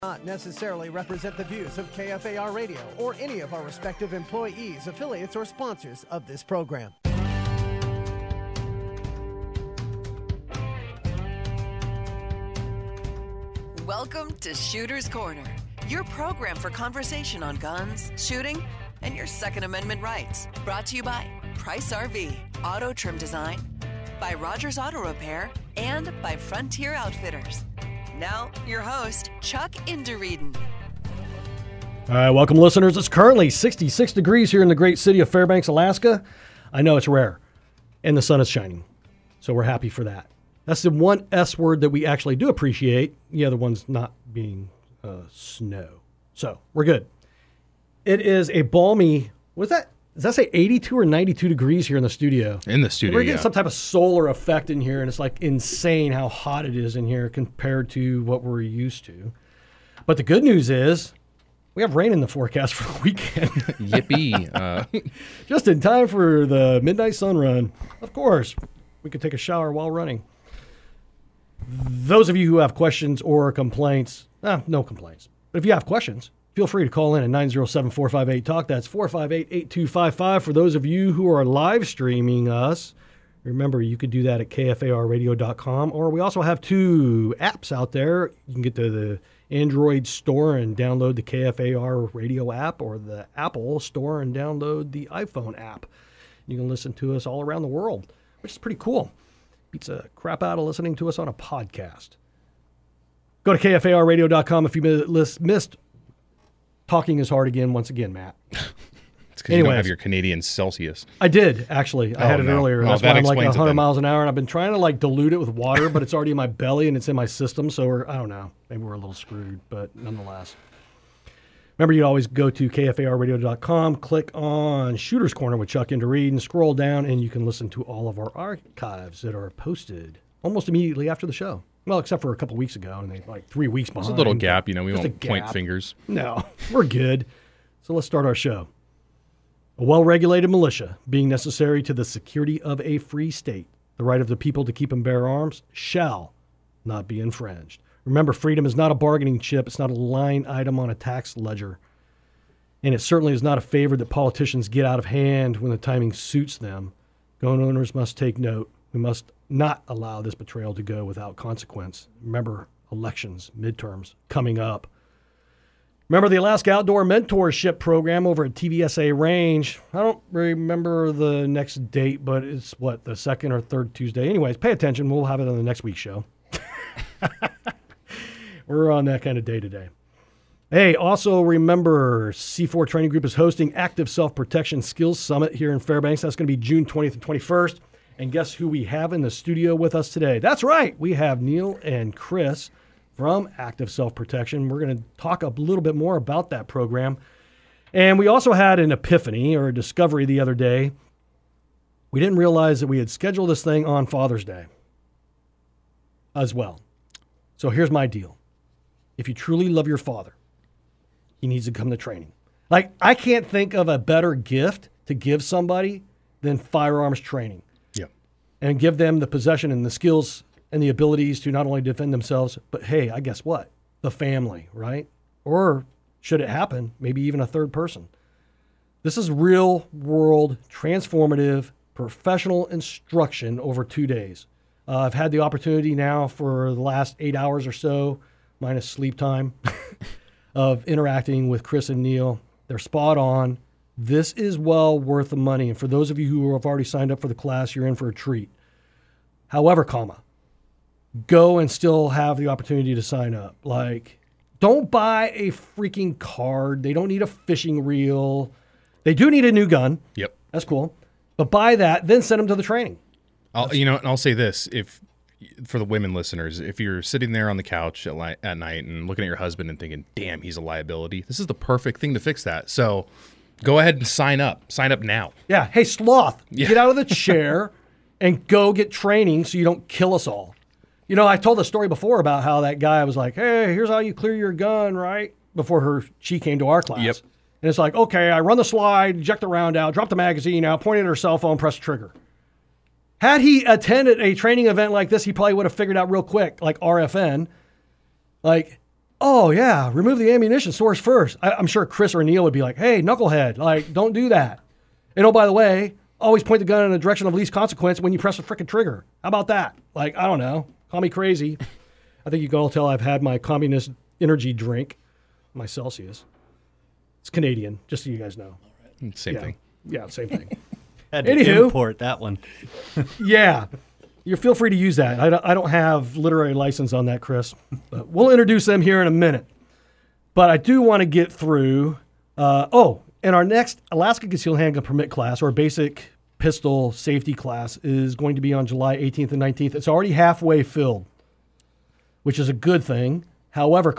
Not necessarily represent the views of KFAR Radio or any of our respective employees, affiliates, or sponsors of this program. Welcome to Shooter's Corner, your program for conversation on guns, shooting, and your Second Amendment rights. Brought to you by Price RV, Auto Trim Design, by Rogers Auto Repair, and by Frontier Outfitters. Now, your host, Chuck Indereden. All right, welcome, listeners. It's currently 66 degrees here in the great city of Fairbanks, Alaska. I know it's rare, and the sun is shining, so we're happy for that. That's the one S word that we actually do appreciate, the other one's not being snow. So, we're good. It is a balmy, does that say 82 or 92 degrees here in the studio? In the studio, We're getting some type of solar effect in here, and it's like insane how hot it is in here compared to what we're used to. But the good news is we have rain in the forecast for the weekend. Yippee. Just in time for the midnight sun run. Of course, we could take a shower while running. Those of you who have questions or complaints, no complaints. But if you have questions, feel free to call in at 907-458-TALK. That's 458-8255. For those of you who are live streaming us, remember you could do that at kfarradio.com. Or we also have two apps out there. You can get to the Android store and download the KFAR radio app, or the Apple store and download the iPhone app. You can listen to us all around the world, which is pretty cool. Beats a crap out of listening to us on a podcast. Go to kfarradio.com if you missed Talking is hard again, once again, Matt. It's because you don't have your Canadian Celsius. I did, actually. I had it earlier. That's why I'm like 100 miles an hour, and I've been trying to dilute it with water, but it's already in my belly and it's in my system, so I don't know. Maybe we're a little screwed, but nonetheless. Remember, you always go to kfarradio.com, click on Shooter's Corner with Chuck Indereden, scroll down, and you can listen to all of our archives that are posted almost immediately after the show. Well, except for a couple weeks ago, and they 3 weeks behind. There's a little gap, we won't point fingers. No, we're good. So let's start our show. A well-regulated militia being necessary to the security of a free state. The right of the people to keep and bear arms shall not be infringed. Remember, freedom is not a bargaining chip. It's not a line item on a tax ledger. And it certainly is not a favor that politicians get out of hand when the timing suits them. Gun owners must take note. We must not allow this betrayal to go without consequence. Remember, elections, midterms, coming up. Remember the Alaska Outdoor Mentorship Program over at TVSA Range. I don't remember the next date, but it's the second or third Tuesday. Anyways, pay attention. We'll have it on the next week's show. We're on that kind of day today. Hey, also remember, C4 Training Group is hosting Active Self-Protection Skills Summit here in Fairbanks. That's going to be June 20th and 21st. And guess who we have in the studio with us today? That's right. We have Neil and Chris from Active Self-Protection. We're going to talk a little bit more about that program. And we also had an epiphany or a discovery the other day. We didn't realize that we had scheduled this thing on Father's Day as well. So here's my deal. If you truly love your father, he needs to come to training. I can't think of a better gift to give somebody than firearms training. And give them the possession and the skills and the abilities to not only defend themselves, but hey, I guess what? The family, right? Or should it happen, maybe even a third person. This is real world, transformative, professional instruction over 2 days. I've had the opportunity now for the last 8 hours or so, minus sleep time, of interacting with Chris and Neil. They're spot on. This is well worth the money. And for those of you who have already signed up for the class, you're in for a treat. However, go and still have the opportunity to sign up. Don't buy a freaking card. They don't need a fishing reel. They do need a new gun. Yep. That's cool. But buy that, then send them to the training. I'll say this, for the women listeners, if you're sitting there on the couch at night and looking at your husband and thinking, damn, he's a liability, this is the perfect thing to fix that. So go ahead and sign up. Sign up now. Yeah. Hey, sloth, get out of the chair and go get training so you don't kill us all. I told the story before about how that guy was like, hey, here's how you clear your gun, right? Before she came to our class. Yep. And it's like, okay, I run the slide, eject the round out, drop the magazine out, point it at her cell phone, press the trigger. Had he attended a training event like this, he probably would have figured out real quick, like RFN, oh, yeah, remove the ammunition source first. I'm sure Chris or Neil would be like, hey, knucklehead, like, don't do that. And oh, by the way, always point the gun in the direction of least consequence when you press the frickin' trigger. How about that? Like, I don't know. Call me crazy. I think you can all tell I've had my communist energy drink, my Celsius. It's Canadian, just so you guys know. Same thing. Yeah, same thing. Had to Anywho. import that one. Yeah. You feel free to use that. I don't have literary license on that, Chris. But we'll introduce them here in a minute. But I do want to get through. And our next Alaska Concealed Handgun Permit class, or basic pistol safety class, is going to be on July 18th and 19th. It's already halfway filled, which is a good thing. However,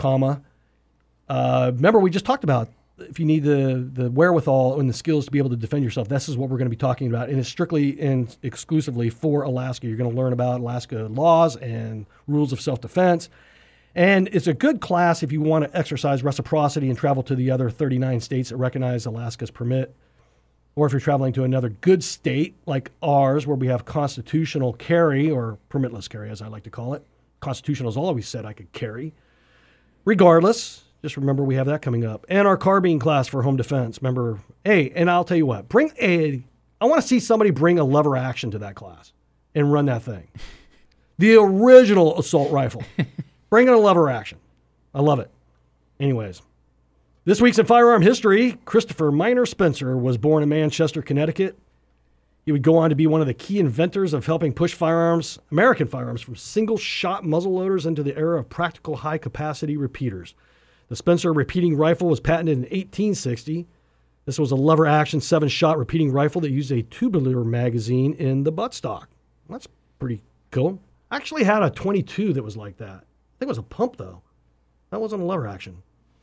remember we just talked about if you need the wherewithal and the skills to be able to defend yourself, this is what we're going to be talking about. And it's strictly and exclusively for Alaska. You're going to learn about Alaska laws and rules of self-defense. And it's a good class if you want to exercise reciprocity and travel to the other 39 states that recognize Alaska's permit. Or if you're traveling to another good state like ours, where we have constitutional carry, or permitless carry, as I like to call it. Constitutional has always said I could carry. Regardless, just remember we have that coming up. And our carbine class for home defense. Remember, hey, and I'll tell you what, I want to see somebody bring a lever action to that class and run that thing. The original assault rifle. Bring in a lever action. I love it. Anyways, this week's in firearm history, Christopher Minor Spencer was born in Manchester, Connecticut. He would go on to be one of the key inventors of helping push American firearms from single-shot muzzleloaders into the era of practical high-capacity repeaters. The Spencer repeating rifle was patented in 1860. This was a lever-action 7-shot repeating rifle that used a tubular magazine in the buttstock. That's pretty cool. I actually had a 22 that was like that. I think it was a pump, though. That wasn't a lever action.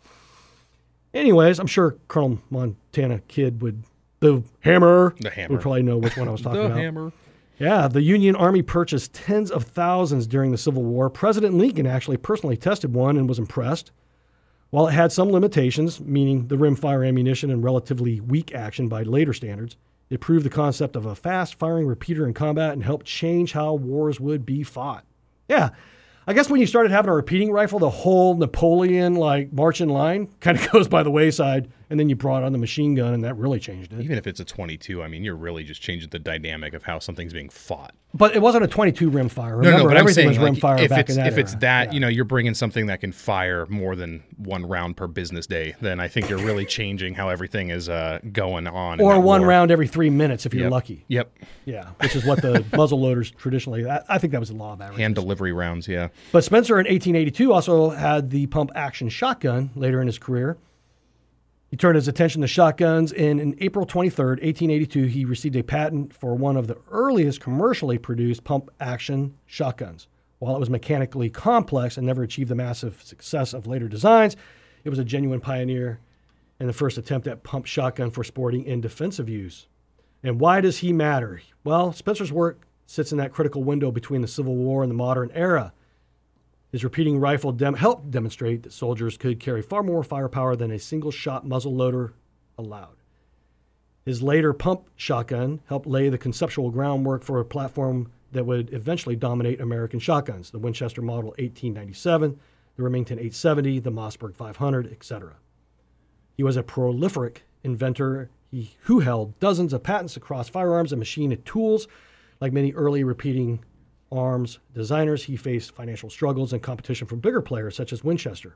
Anyways, I'm sure Colonel Montana Kid the hammer would probably know which one I was talking about. The hammer. Yeah, the Union Army purchased tens of thousands during the Civil War. President Lincoln actually personally tested one and was impressed. While it had some limitations, meaning the rimfire ammunition and relatively weak action by later standards, it proved the concept of a fast-firing repeater in combat and helped change how wars would be fought. Yeah, I guess when you started having a repeating rifle, the whole Napoleon, march in line kind of goes by the wayside, and then you brought on the machine gun, and that really changed it. Even if it's a 22, I mean, you're really just changing the dynamic of how something's being fought. But it wasn't a 22 rimfire. Remember, but everything I'm saying, was rimfire back in that if it's era. that, you're bringing something that can fire more than one round per business day, then I think you're really changing how everything is going on. Or one round every 3 minutes if you're lucky. Yep. Yeah, which is what the muzzle loaders traditionally, I think that was the law of averages. Hand delivery rounds, yeah. But Spencer in 1882 also had the pump action shotgun later in his career. He turned his attention to shotguns, and in April 23rd, 1882, he received a patent for one of the earliest commercially produced pump-action shotguns. While it was mechanically complex and never achieved the massive success of later designs, it was a genuine pioneer and the first attempt at pump shotgun for sporting and defensive use. And why does he matter? Well, Spencer's work sits in that critical window between the Civil War and the modern era. His repeating rifle helped demonstrate that soldiers could carry far more firepower than a single-shot muzzle loader allowed. His later pump shotgun helped lay the conceptual groundwork for a platform that would eventually dominate American shotguns, the Winchester Model 1897, the Remington 870, the Mossberg 500, etc. He was a prolific inventor who held dozens of patents across firearms and machine tools. Like many early repeating arms designers, he faced financial struggles and competition from bigger players such as Winchester,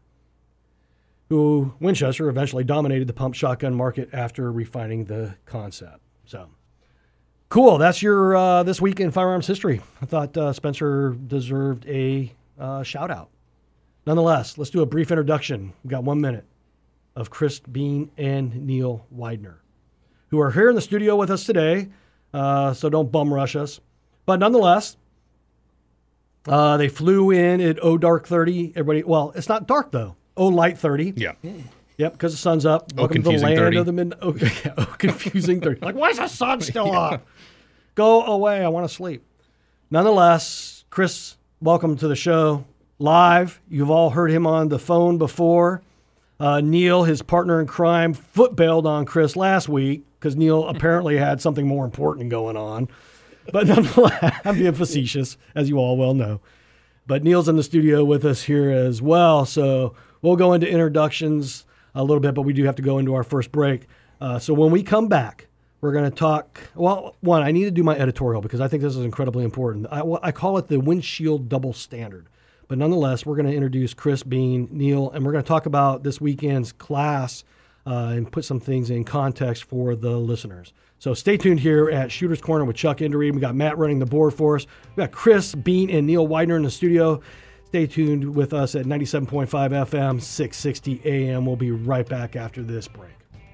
who Winchester eventually dominated the pump shotgun market after refining the concept. So, cool. That's your This Week in Firearms History. I thought Spencer deserved a shout out. Nonetheless, let's do a brief introduction. We've got 1 minute of Chris Bean and Neil Widener, who are here in the studio with us today, so don't bum rush us. But nonetheless, they flew in at dark 30. Well, it's not dark, though. Light 30. Yeah. Yep, because the sun's up. Welcome to the land 30. of the midnight. Confusing 30. Like, why is the sun still up? Go away. I want to sleep. Nonetheless, Chris, welcome to the show. Live. You've all heard him on the phone before. Neil, his partner in crime, foot-bailed on Chris last week because Neil apparently had something more important going on. But nonetheless, I'm being facetious, as you all well know. But Neil's in the studio with us here as well. So We'll go into introductions a little bit, but we do have to go into our first break. So when we come back, we're going to talk. Well, one, I need to do my editorial because I think this is incredibly important. I call it the windshield double standard. But nonetheless, we're going to introduce Chris, Bean, Neil, and we're going to talk about this weekend's class and put some things in context for the listeners. So stay tuned here at Shooter's Corner with Chuck Indereed. We got Matt running the board for us. We got Chris, Bean, and Neil Widener in the studio. Stay tuned with us at 97.5 FM, 660 AM. We'll be right back after this break.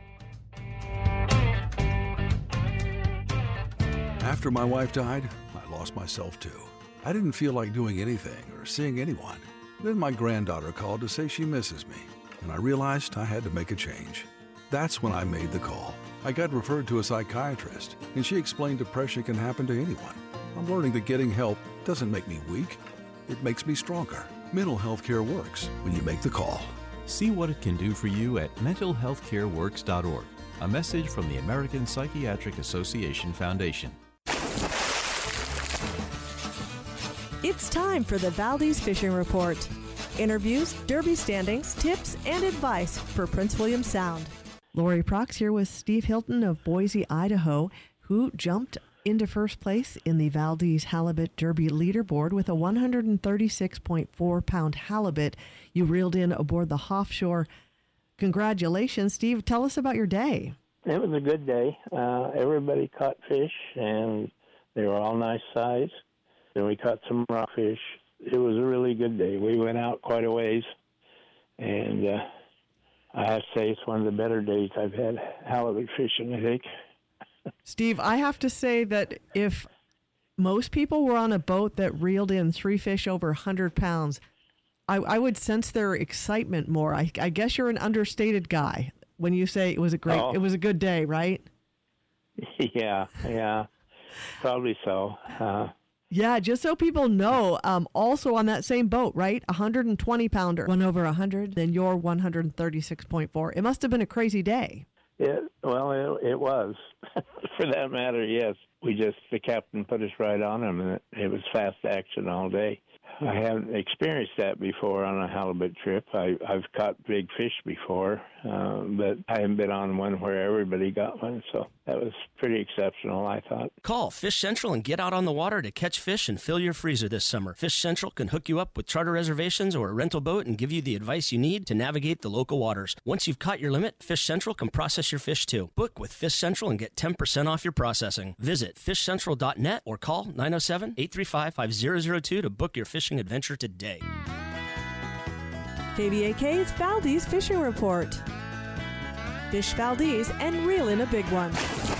After my wife died, I lost myself too. I didn't feel like doing anything or seeing anyone. Then my granddaughter called to say she misses me, and I realized I had to make a change. That's when I made the call. I got referred to a psychiatrist, and she explained depression can happen to anyone. I'm learning that getting help doesn't make me weak. It makes me stronger. Mental health care works when you make the call. See what it can do for you at mentalhealthcareworks.org. A message from the American Psychiatric Association Foundation. It's time for the Valdez Fishing Report. Interviews, derby standings, tips, and advice for Prince William Sound. Lori Prox here with Steve Hilton of Boise, Idaho, who jumped into first place in the Valdez Halibut Derby leaderboard with a 136.4-pound halibut you reeled in aboard the Hoffshore. Congratulations, Steve. Tell us about your day. It was a good day. Everybody caught fish, and they were all nice size. Then we caught some rockfish. It was a really good day. We went out quite a ways, and I have to say it's one of the better days I've had halibut fishing, I think. Steve, I have to say that if most people were on a boat that reeled in 3 fish over 100 pounds, I would sense their excitement more. I guess you're an understated guy when you say it was a good day, right? Yeah, probably so. Yeah, just so people know, also on that same boat, right? 120-pounder, went over 100, then you're 136.4. It must have been a crazy day. It was. For that matter, yes. The captain put us right on him, and it was fast action all day. I haven't experienced that before on a halibut trip. I've caught big fish before, but I haven't been on one where everybody got one, so that was pretty exceptional, I thought. Call Fish Central and get out on the water to catch fish and fill your freezer this summer. Fish Central can hook you up with charter reservations or a rental boat and give you the advice you need to navigate the local waters. Once you've caught your limit, Fish Central can process your fish too. Book with Fish Central and get 10% off your processing. Visit fishcentral.net or call 907-835-5002 to book your fishing adventure today. KVAK's Valdez Fishing Report. Fish Valdez and reel in a big one.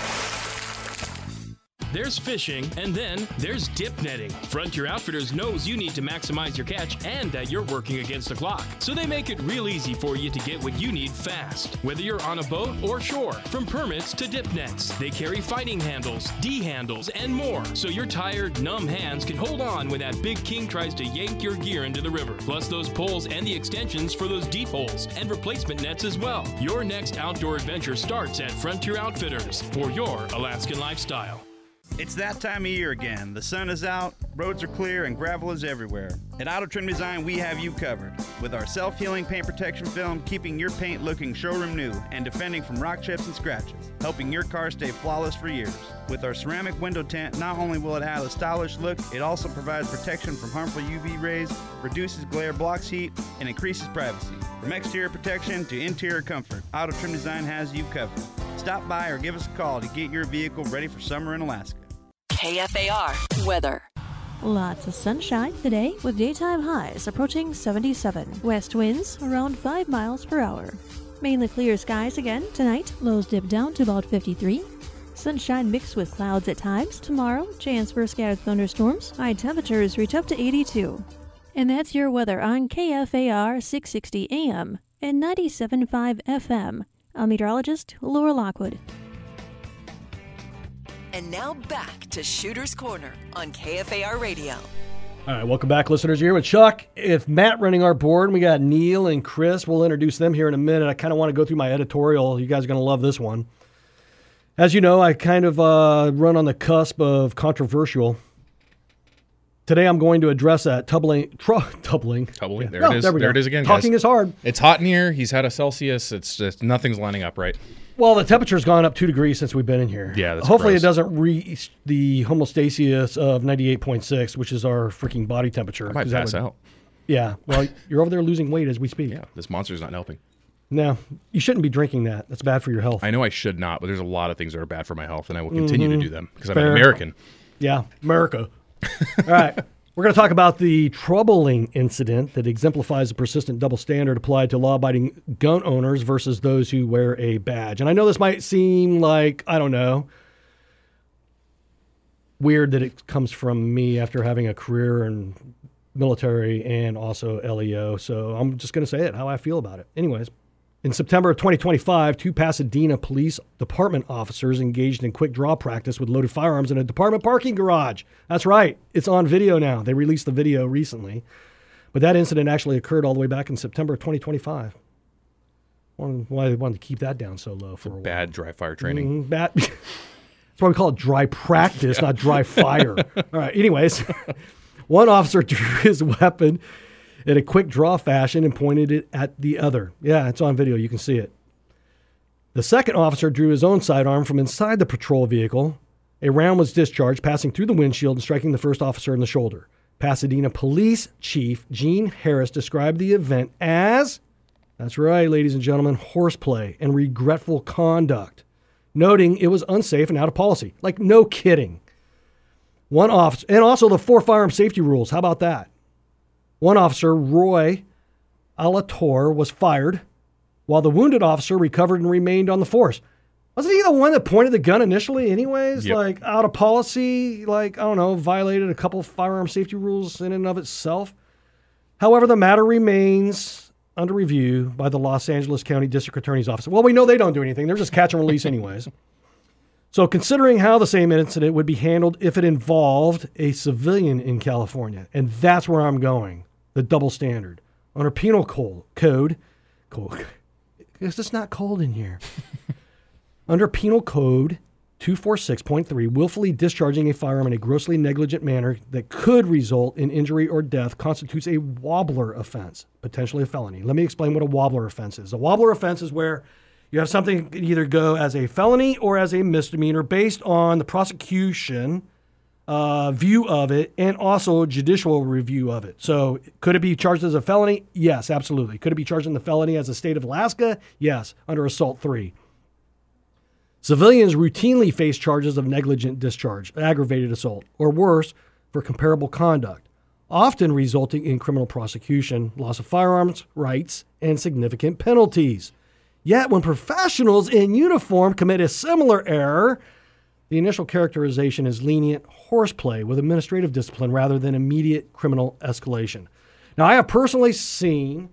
There's fishing, and then there's dip netting. Frontier Outfitters knows you need to maximize your catch and that you're working against the clock. So they make it real easy for you to get what you need fast, whether you're on a boat or shore. From permits to dip nets, they carry fighting handles, D handles, and more, so your tired, numb hands can hold on when that big king tries to yank your gear into the river. Plus those poles and the extensions for those deep holes and replacement nets as well. Your next outdoor adventure starts at Frontier Outfitters for your Alaskan lifestyle. It's that time of year again. The sun is out, roads are clear, and gravel is everywhere. At Auto Trim Design, we have you covered. With our self-healing paint protection film, keeping your paint looking showroom new and defending from rock chips and scratches, helping your car stay flawless for years. With our ceramic window tint, not only will it have a stylish look, it also provides protection from harmful UV rays, reduces glare, blocks heat, and increases privacy. From exterior protection to interior comfort, Auto Trim Design has you covered. Stop by or give us a call to get your vehicle ready for summer in Alaska. KFAR weather. Lots of sunshine today with daytime highs approaching 77. West winds around 5 miles per hour. Mainly clear skies again tonight. Lows dip down to about 53. Sunshine mixed with clouds at times. Tomorrow, chance for scattered thunderstorms. High temperatures reach up to 82. And that's your weather on KFAR 660 AM and 97.5 FM. I'm meteorologist Laura Lockwood. And now back to Shooter's Corner on KFAR Radio. All right, welcome back, listeners. Here with Chuck. If Matt running our board, we got Neil and Chris. We'll introduce them here in a minute. I kind of want to go through my editorial. You guys are going to love this one. As you know, I kind of run on the cusp of controversial today I'm going to address that tumbling. Tumbling. Yeah. There it is. There we There go. it is again, Talking guys. is hard. It's hot in here. He's had a Celsius. It's just nothing's lining up right. Well, the temperature's gone up 2 degrees since we've been in here. Yeah, that's Hopefully gross. it doesn't reach the homeostasis of 98.6, which is our freaking body temperature. I might 'cause that pass out. Yeah. Well, you're over there losing weight as we speak. Yeah, this monster's not helping. No, you shouldn't be drinking that. That's bad for your health. I know I should not, but there's a lot of things that are bad for my health, and I will continue to do them because I'm Fair. an American. Yeah, America. All right. We're going to talk about the troubling incident that exemplifies the persistent double standard applied to law-abiding gun owners versus those who wear a badge. And I know this might seem like, I don't know, weird that it comes from me after having a career in military and also LEO. So I'm just going to say it, how I feel about it. Anyways. In September of 2025, 2 Pasadena Police Department officers engaged in quick draw practice with loaded firearms in a department parking garage. That's right. It's on video now. They released the video recently. But that incident actually occurred all the way back in September of 2025. Why they wanted to keep that down so low for a while. Bad dry fire training. That's why we call it dry practice, not dry fire. All right. Anyways, one officer drew his weapon in a quick draw fashion and pointed it at the other. Yeah, it's on video. You can see it. The second officer drew his own sidearm from inside the patrol vehicle. A round was discharged, passing through the windshield and striking the first officer in the shoulder. Pasadena Police Chief Gene Harris described the event as, that's right, ladies and gentlemen, horseplay and regretful conduct, noting it was unsafe and out of policy. Like, no kidding. One officer, and also the 4 firearm safety rules. How about that? One officer, Roy Alator, was fired, while the wounded officer recovered and remained on the force. Wasn't he the one that pointed the gun initially anyways? Yep. Like, out of policy, like, I don't know, violated a couple firearm safety rules in and of itself? However, the matter remains under review by the Los Angeles County District Attorney's Office. Well, we know they don't do anything. They're just catch and release anyways. So considering how the same incident would be handled if it involved a civilian in California, and that's where I'm going. The double standard. Under penal code, it's just not cold in here. Under penal code 246.3, willfully discharging a firearm in a grossly negligent manner that could result in injury or death constitutes a wobbler offense, potentially a felony. Let me explain what a wobbler offense is. A wobbler offense is where you have something that can either go as a felony or as a misdemeanor based on the prosecution view of it, and also judicial review of it. So could it be charged as a felony? Yes, absolutely. Could it be charged in the felony as a state of Alaska? Yes, under Assault 3. Civilians routinely face charges of negligent discharge, aggravated assault, or worse, for comparable conduct, often resulting in criminal prosecution, loss of firearms rights, and significant penalties. Yet when professionals in uniform commit a similar error, the initial characterization is lenient horseplay with administrative discipline rather than immediate criminal escalation. Now, I have personally seen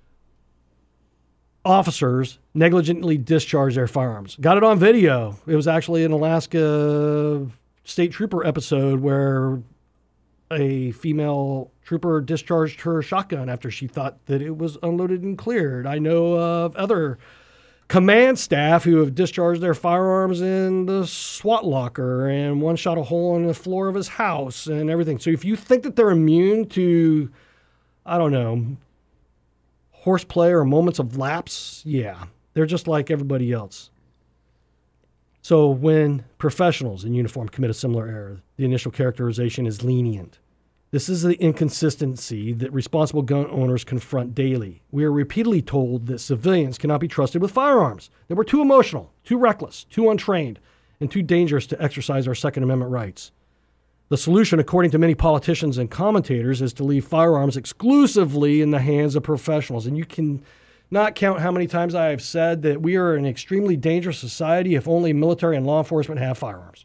officers negligently discharge their firearms. Got it on video. It was actually an Alaska State Trooper episode where a female trooper discharged her shotgun after she thought that it was unloaded and cleared. I know of other command staff who have discharged their firearms in the SWAT locker, and one shot a hole in the floor of his house and everything. So if you think that they're immune to, I don't know, horseplay or moments of lapse, yeah, they're just like everybody else. So when professionals in uniform commit a similar error, the initial characterization is lenient. This is the inconsistency that responsible gun owners confront daily. We are repeatedly told that civilians cannot be trusted with firearms, that we're too emotional, too reckless, too untrained, and too dangerous to exercise our Second Amendment rights. The solution, according to many politicians and commentators, is to leave firearms exclusively in the hands of professionals. And you can not count how many times I have said that we are an extremely dangerous society if only military and law enforcement have firearms.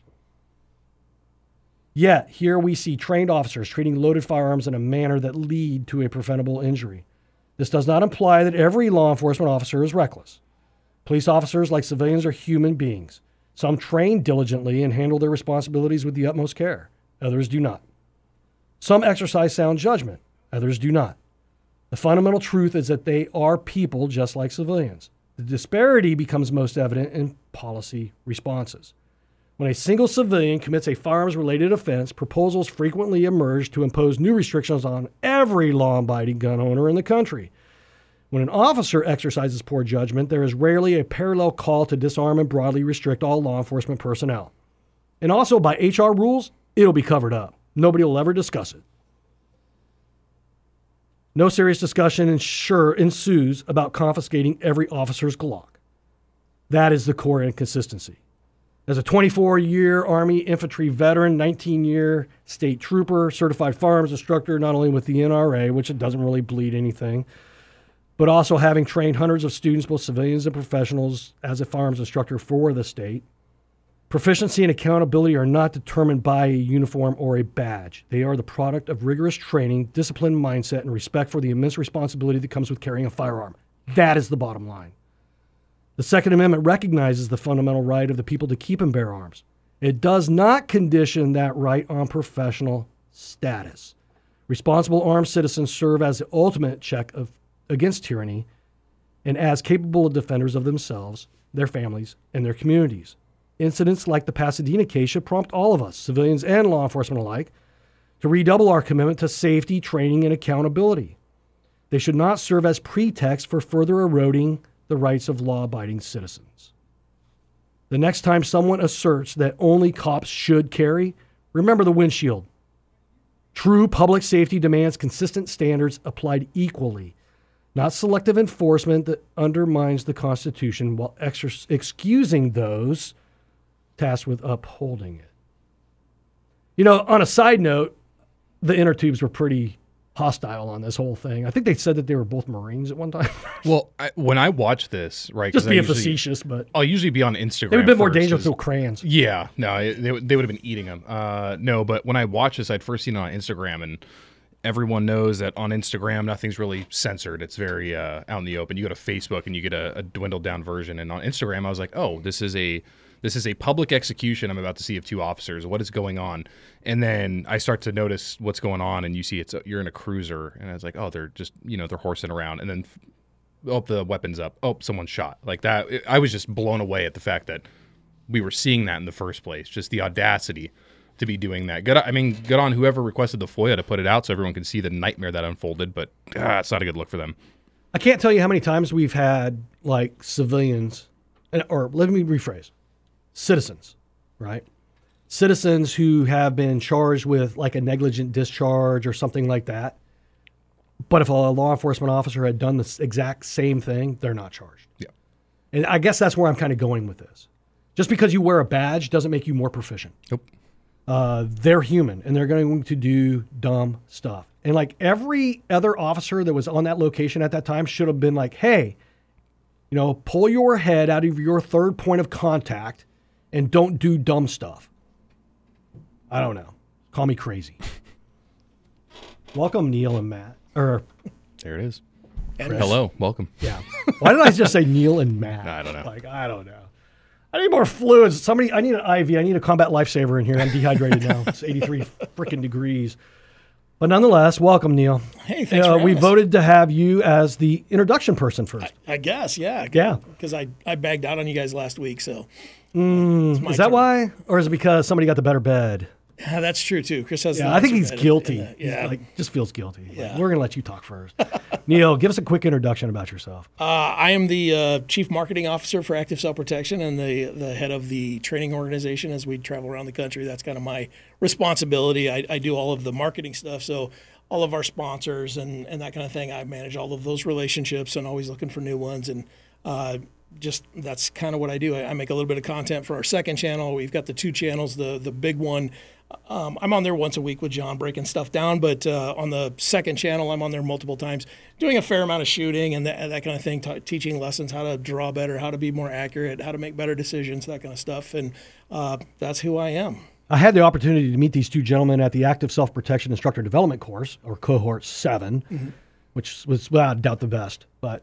Yet, here we see trained officers treating loaded firearms in a manner that lead to a preventable injury. This does not imply that every law enforcement officer is reckless. Police officers, like civilians, are human beings. Some train diligently and handle their responsibilities with the utmost care. Others do not. Some exercise sound judgment. Others do not. The fundamental truth is that they are people just like civilians. The disparity becomes most evident in policy responses. When a single civilian commits a firearms-related offense, proposals frequently emerge to impose new restrictions on every law-abiding gun owner in the country. When an officer exercises poor judgment, there is rarely a parallel call to disarm and broadly restrict all law enforcement personnel. And also, by HR rules, it'll be covered up. Nobody will ever discuss it. No serious discussion ensues about confiscating every officer's Glock. That is the core inconsistency. As a 24-year Army infantry veteran, 19-year state trooper, certified firearms instructor, not only with the NRA, which it doesn't really bleed anything, but also having trained hundreds of students, both civilians and professionals, as a firearms instructor for the state, proficiency and accountability are not determined by a uniform or a badge. They are the product of rigorous training, disciplined mindset, and respect for the immense responsibility that comes with carrying a firearm. That is the bottom line. The Second Amendment recognizes the fundamental right of the people to keep and bear arms. It does not condition that right on professional status. Responsible armed citizens serve as the ultimate check against tyranny and as capable defenders of themselves, their families, and their communities. Incidents like the Pasadena case should prompt all of us, civilians and law enforcement alike, to redouble our commitment to safety, training, and accountability. They should not serve as pretext for further eroding the rights of law-abiding citizens. The next time someone asserts that only cops should carry, remember the windshield. True public safety demands consistent standards applied equally, not selective enforcement that undermines the Constitution while excusing those tasked with upholding it. You know, on a side note, the inner tubes were pretty hostile on this whole thing. I think they said that they were both Marines at one time. Well, when I watch this, right? Just being facetious, but I'll usually be on Instagram. They would have been more dangerous with crayons. Yeah, no, they would have been eating them. No, but when I watch this, I'd first seen it on Instagram, and everyone knows that on Instagram, nothing's really censored. It's very out in the open. You go to Facebook and you get a dwindled down version, and on Instagram, I was like, oh, this is a public execution I'm about to see of two officers. What is going on? And then I start to notice what's going on, and you see you're in a cruiser, and I was like, oh, they're just, they're horsing around. And then, the weapon's up. Oh, someone's shot. Like that. I was just blown away at the fact that we were seeing that in the first place. Just the audacity to be doing that. Good on whoever requested the FOIA to put it out so everyone can see the nightmare that unfolded, but it's not a good look for them. I can't tell you how many times we've had, like, civilians, or let me rephrase. Citizens, right? Citizens who have been charged with like a negligent discharge or something like that. But if a law enforcement officer had done the exact same thing, they're not charged. Yeah. And I guess that's where I'm kind of going with this. Just because you wear a badge doesn't make you more proficient. Nope. They're human, and they're going to do dumb stuff. And like every other officer that was on that location at that time should have been like, hey, pull your head out of your third point of contact and don't do dumb stuff. I don't know. Call me crazy. Welcome, Neil and Matt. There it is. Hello. Welcome. Yeah. Why did I just say Neil and Matt? I don't know. I don't know. I need more fluids. I need an IV. I need a combat lifesaver in here. I'm dehydrated now. It's 83 freaking degrees. But nonetheless, welcome, Neil. Hey, thanks for having we us. voted to have you as the introduction person first. I guess, yeah. Yeah. Because I bagged out on you guys last week, so. Is that why? Or is it because somebody got the better bed? Yeah, that's true, too. Chris has I think he's guilty. Yeah. He just feels guilty. Yeah. We're going to let you talk first. Neil, give us a quick introduction about yourself. I am the Chief Marketing Officer for Active Self-Protection and the head of the training organization as we travel around the country. That's kind of my responsibility. I do all of the marketing stuff, so all of our sponsors and that kind of thing. I manage all of those relationships and always looking for new ones. And just that's kind of what I do. I make a little bit of content for our second channel. We've got the two channels. The big one, I'm on there once a week with John breaking stuff down, but on the second channel, I'm on there multiple times doing a fair amount of shooting and that kind of thing, teaching lessons, how to draw better, how to be more accurate, how to make better decisions, that kind of stuff. And that's who I am. I had the opportunity to meet these two gentlemen at the Active Self-Protection Instructor Development course, or Cohort 7, which was without doubt the best. But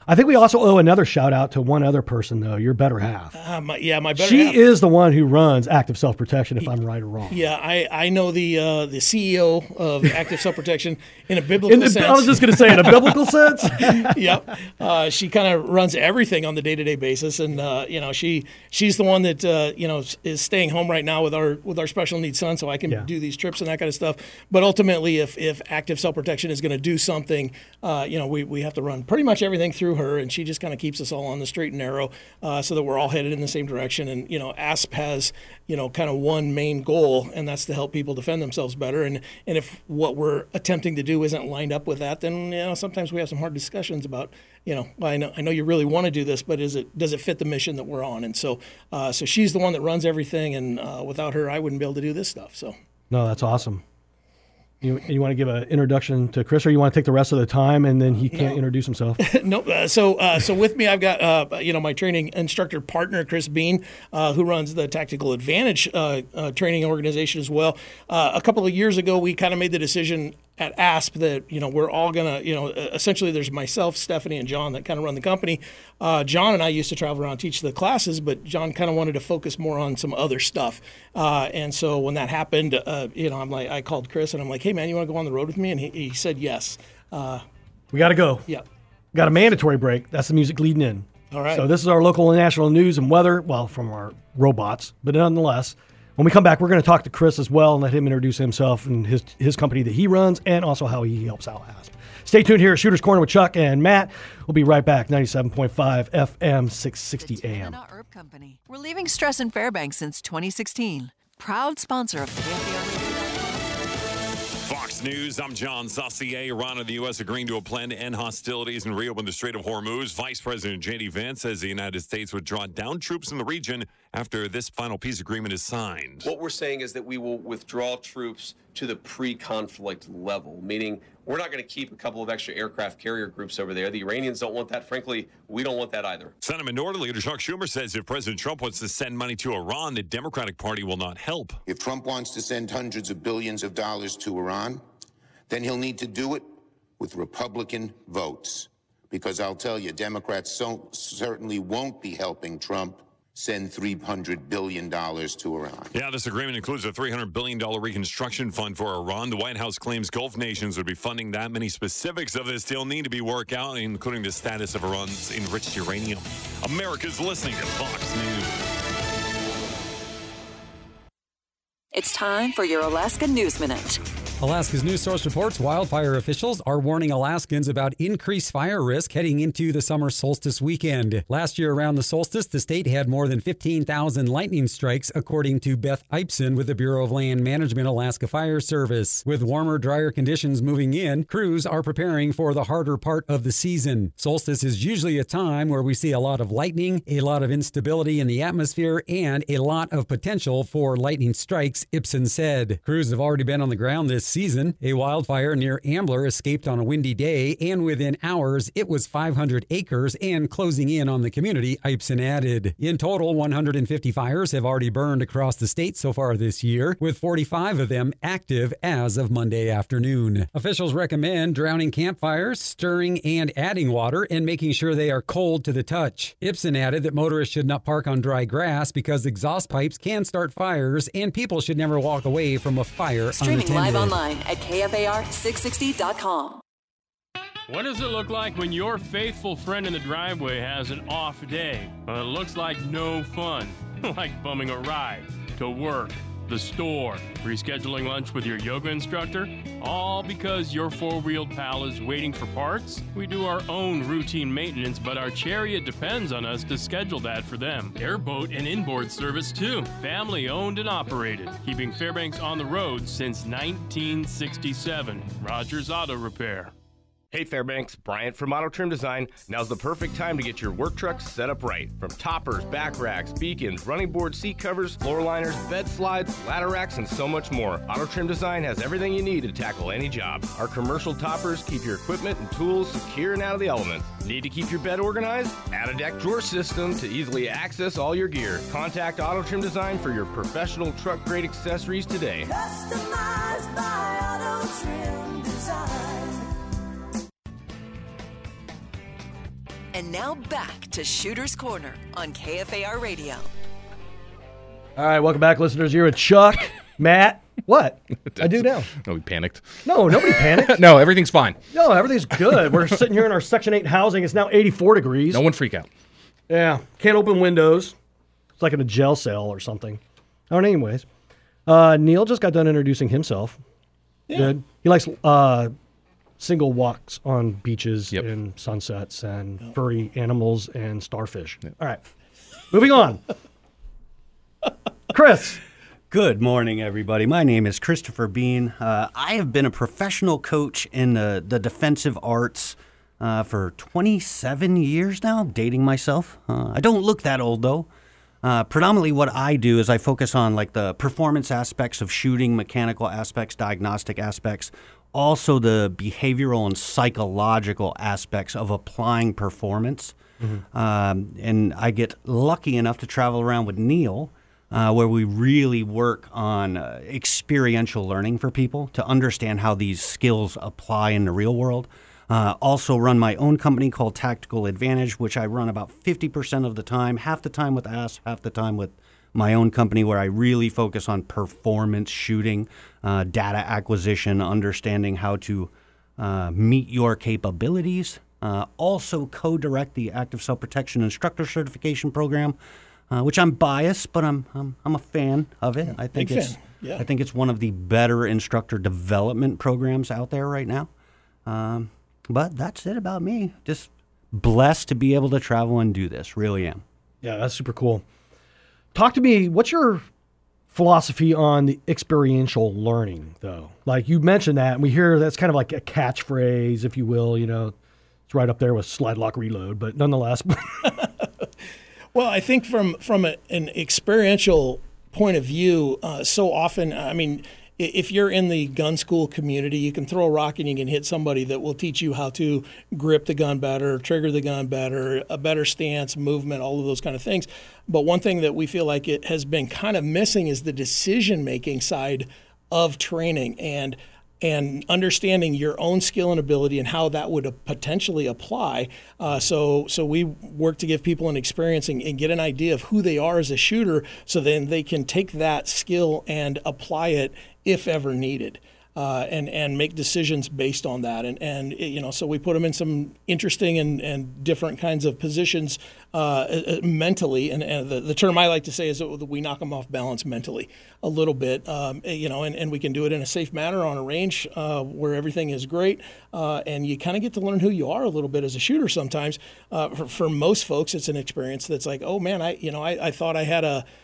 I think we also owe another shout out to one other person, though, your better half. My better she half. is the one who runs Active Self-Protection, if I'm right or wrong. Yeah, I know the CEO of Active Self-Protection in a biblical sense. I was just going to say, in a biblical sense? Yep. She kind of runs everything on the day-to-day basis, and she's the one that is staying home right now with our special needs son, so I can do these trips and that kind of stuff. But ultimately, if Active Self-Protection is going to do something, we have to run pretty much everything through her, and she just kind of keeps us all on the straight and narrow, so that we're all headed in the same direction. And ASP has kind of one main goal, and that's to help people defend themselves better. And if what we're attempting to do isn't lined up with that, then sometimes we have some hard discussions about I know you really want to do this, but does it fit the mission that we're on? And so she's the one that runs everything, and without her, I wouldn't be able to do this stuff. So no, that's awesome. You want to give an introduction to Chris, or you want to take the rest of the time and then he can't introduce himself? No. So with me, I've got my training instructor partner, Chris Bean, who runs the Tactical Advantage training organization as well. A couple of years ago, we kind of made the decision at ASP that we're all gonna essentially there's myself, Stephanie, and John that kind of run the company. John and I used to travel around teach the classes, but John kind of wanted to focus more on some other stuff. And so when that happened, I called Chris and I'm like, hey man, you want to go on the road with me? And he said yes. We got to go. Yeah. Got a mandatory break. That's the music leading in. All right. So this is our local and national news and weather. Well, from our robots, but nonetheless. When we come back, we're going to talk to Chris as well and let him introduce himself and his company that he runs and also how he helps out ASP. Stay tuned here at Shooter's Corner with Chuck and Matt. We'll be right back, 97.5 FM, 660 AM. Herb Company. We're leaving stress in Fairbanks since 2016. Proud sponsor of KFAR. Fox News, I'm John Saucier. Iran and the U.S. agreeing to a plan to end hostilities and reopen the Strait of Hormuz. Vice President J.D. Vance says the United States would draw down troops in the region after this final peace agreement is signed. What we're saying is that we will withdraw troops to the pre-conflict level, meaning we're not going to keep a couple of extra aircraft carrier groups over there. The Iranians don't want that. Frankly, we don't want that either. Senate Minority Leader Chuck Schumer says if President Trump wants to send money to Iran, the Democratic Party will not help. If Trump wants to send hundreds of billions of dollars to Iran, then he'll need to do it with Republican votes. Because I'll tell you, Democrats certainly won't be helping Trump send $300 billion to Iran. Yeah, this agreement includes a $300 billion reconstruction fund for Iran. The White House claims Gulf nations would be funding that. Many specifics of this deal need to be worked out, including the status of Iran's enriched uranium. America's listening to Fox News. It's time for your Alaska News Minute. Alaska's news source reports wildfire officials are warning Alaskans about increased fire risk heading into the summer solstice weekend. Last year around the solstice, the state had more than 15,000 lightning strikes, according to Beth Ipson with the Bureau of Land Management Alaska Fire Service. With warmer, drier conditions moving in, crews are preparing for the harder part of the season. Solstice is usually a time where we see a lot of lightning, a lot of instability in the atmosphere, and a lot of potential for lightning strikes, Ipson said. Crews have already been on the ground this season. A wildfire near Ambler escaped on a windy day, and within hours, it was 500 acres and closing in on the community, Ipson added. In total, 150 fires have already burned across the state so far this year, with 45 of them active as of Monday afternoon. Officials recommend drowning campfires, stirring and adding water, and making sure they are cold to the touch. Ipson added that motorists should not park on dry grass because exhaust pipes can start fires, and people should never walk away from a fire Streaming unattended. live online at KFAR660.com. What does it look like when your faithful friend in the driveway has an off day? Well, it looks like no fun, like bumming a ride to work, the store, rescheduling lunch with your yoga instructor, all because your four-wheeled pal is waiting for parts. We do our own routine maintenance, but our chariot depends on us to schedule that for them. Airboat and inboard service too, family owned and operated, keeping Fairbanks on the road since 1967. Rogers Auto Repair. Hey Fairbanks, Bryant from Auto Trim Design. Now's the perfect time to get your work truck set up right. From toppers, back racks, beacons, running board seat covers, floor liners, bed slides, ladder racks, and so much more. Auto Trim Design has everything you need to tackle any job. Our commercial toppers keep your equipment and tools secure and out of the elements. Need to keep your bed organized? Add a deck drawer system to easily access all your gear. Contact Auto Trim Design for your professional truck grade accessories today. Customized by Auto Trim Design. And now back to Shooter's Corner on KFAR Radio. All right, welcome back, listeners. You're with Chuck, Matt. What? I do now. No, we panicked. No, nobody panicked. No, everything's fine. No, everything's good. We're sitting here in our Section 8 housing. It's now 84 degrees. No one freak out. Yeah, can't open windows. It's like in a jail cell or something. All right, anyways. Neil just got done introducing himself. Yeah. Good. He likes single walks on beaches and sunsets and furry animals and starfish. All right, moving on. Chris. Good morning, everybody. My name is Christopher Bean. I have been a professional coach in the defensive arts for 27 years now, dating myself. I don't look that old, though. Predominantly what I do is I focus on like the performance aspects of shooting, mechanical aspects, diagnostic aspects, also the behavioral and psychological aspects of applying performance. And I get lucky enough to travel around with Neil, where we really work on experiential learning for people to understand how these skills apply in the real world. Also run my own company called Tactical Advantage, which I run about 50% of the time, half the time with ASP, half the time with my own company, where I really focus on performance shooting, data acquisition, understanding how to meet your capabilities. Also co-direct the Active Self-Protection Instructor Certification Program, which I'm biased, but I'm a fan of it. I think I think it's one of the better instructor development programs out there right now. But that's it about me. Just blessed to be able to travel and do this. Really am. Yeah, that's super cool. Talk to me. What's your philosophy on the experiential learning, though? Like you mentioned that, and we hear that's kind of like a catchphrase, if you will. You know, it's right up there with slide lock reload, but nonetheless. Well, I think from an experiential point of view, so often, I mean, if you're in the gun school community, you can throw a rock and you can hit somebody that will teach you how to grip the gun better, trigger the gun better, a better stance, movement, all of those kind of things. But one thing that we feel like it has been kind of missing is the decision-making side of training and understanding your own skill and ability and how that would potentially apply. So we work to give people an experience and get an idea of who they are as a shooter, so then they can take that skill and apply it if ever needed. And make decisions based on that. And you know, so we put them in some interesting and different kinds of positions mentally. And the term I like to say is that we knock them off balance mentally a little bit, you know, and we can do it in a safe manner on a range where everything is great. And you kind of get to learn who you are a little bit as a shooter sometimes. For most folks, it's an experience that's like, oh man, I thought I had a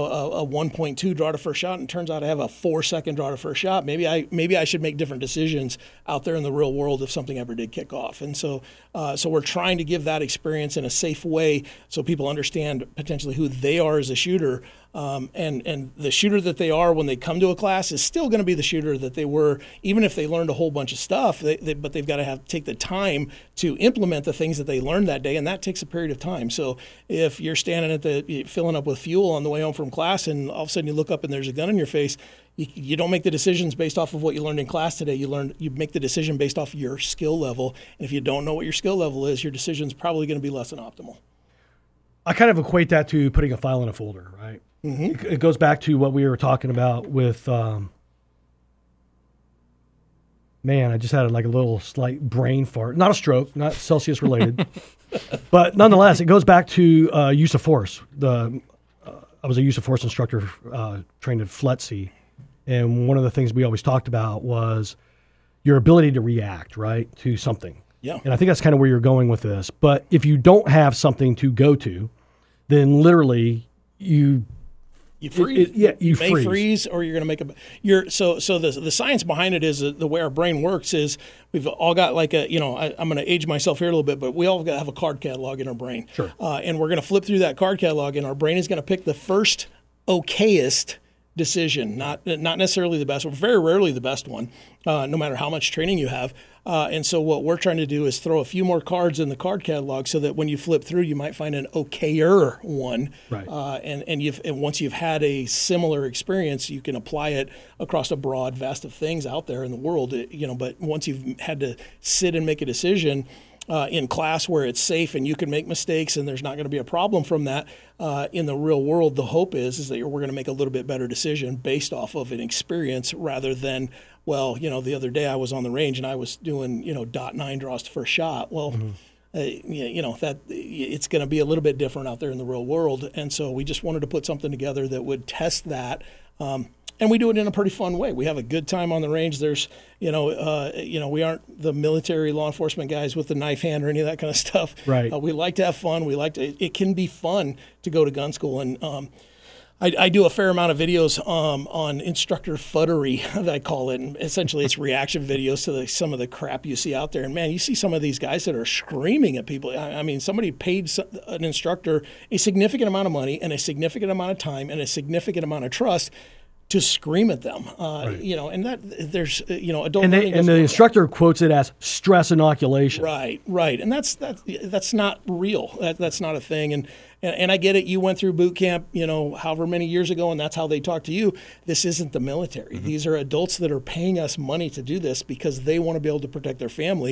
1.2 draw to first shot, and it turns out I have a 4-second draw to first shot. Maybe I should make different decisions out there in the real world if something ever did kick off. And so we're trying to give that experience in a safe way so people understand potentially who they are as a shooter. And the shooter that they are when they come to a class is still going to be the shooter that they were, even if they learned a whole bunch of stuff. But they've got to take the time to implement the things that they learned that day, and that takes a period of time. So if you're standing at filling up with fuel on the way home from class, and all of a sudden you look up and there's a gun in your face, you don't make the decisions based off of what you learned in class today. You make the decision based off your skill level, and if you don't know what your skill level is, your decision's probably going to be less than optimal. I kind of equate that to putting a file in a folder, right? Mm-hmm. It goes back to what we were talking about with, man, I just had like a little slight brain fart. Not a stroke, not Celsius related. But nonetheless, it goes back to use of force. I was a use of force instructor trained at FLETC. And one of the things we always talked about was your ability to react, right, to something. Yeah. And I think that's kind of where you're going with this. But if you don't have something to go to, then literally you freeze. You may freeze, or you're going to make so the science behind it is the way our brain works is we've all got like I'm going to age myself here a little bit, but we all got to have a card catalog in our brain. Sure. And we're going to flip through that card catalog, and our brain is going to pick the first okayest decision, not necessarily the best one, very rarely the best one, no matter how much training you have. And so what we're trying to do is throw a few more cards in the card catalog so that when you flip through, you might find an okayer one. Right. And once you've had a similar experience, you can apply it across a broad vast of things out there in the world. But once you've had to sit and make a decision, in class where it's safe and you can make mistakes and there's not going to be a problem from that. In the real world, the hope is that we're going to make a little bit better decision based off of an experience rather than, well, the other day I was on the range and I was doing, .9 draws to first shot. Well, that it's going to be a little bit different out there in the real world. And so we just wanted to put something together that would test that. And we do it in a pretty fun way. We have a good time on the range. There's, we aren't the military law enforcement guys with the knife hand or any of that kind of stuff. Right. We like to have fun. It can be fun to go to gun school. And I do a fair amount of videos on instructor fuddery, I call it. And essentially, it's reaction videos to some of the crap you see out there. And man, you see some of these guys that are screaming at people. I mean, somebody paid an instructor a significant amount of money and a significant amount of time and a significant amount of trust to scream at them, right. And that there's, adult and learning. the instructor quotes it as stress inoculation. Right, and that's not real. That's not a thing. And I get it. You went through boot camp, however many years ago, and that's how they talk to you. This isn't the military. Mm-hmm. These are adults that are paying us money to do this because they want to be able to protect their family.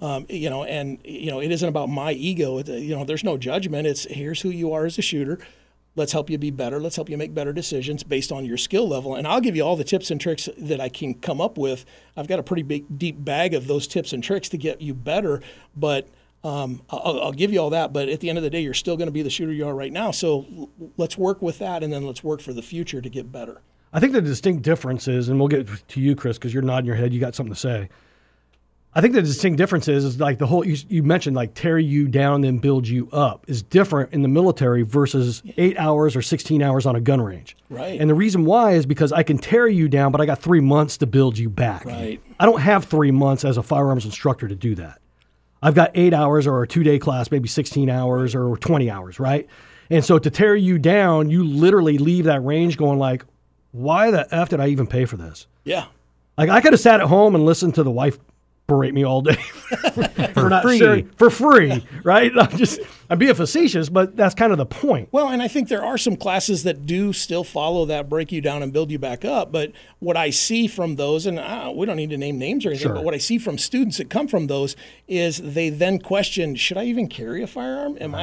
It isn't about my ego. There's no judgment. It's here's who you are as a shooter. Let's help you be better. Let's help you make better decisions based on your skill level. And I'll give you all the tips and tricks that I can come up with. I've got a pretty big, deep bag of those tips and tricks to get you better. But I'll give you all that. But at the end of the day, you're still going to be the shooter you are right now. So let's work with that, and then let's work for the future to get better. I think the distinct difference is, and we'll get to you, Chris, because you're nodding your head. You got something to say. I think the distinct difference is like the whole, you mentioned like tear you down, then build you up is different in the military versus 8 hours or 16 hours on a gun range. Right. And the reason why is because I can tear you down, but I got 3 months to build you back. Right. I don't have 3 months as a firearms instructor to do that. I've got 8 hours or a 2-day class, maybe 16 hours or 20 hours, right? And so to tear you down, you literally leave that range going like, why the F did I even pay for this? Yeah. Like I could have sat at home and listened to the wife berate me all day for not free. sharing for free, right? I'm being facetious, but that's kind of the point. Well, and I think there are some classes that do still follow that break you down and build you back up. But what I see from those, and we don't need to name names or anything, Sure. but what I see from students that come from those is they then question: should I even carry a firearm? Am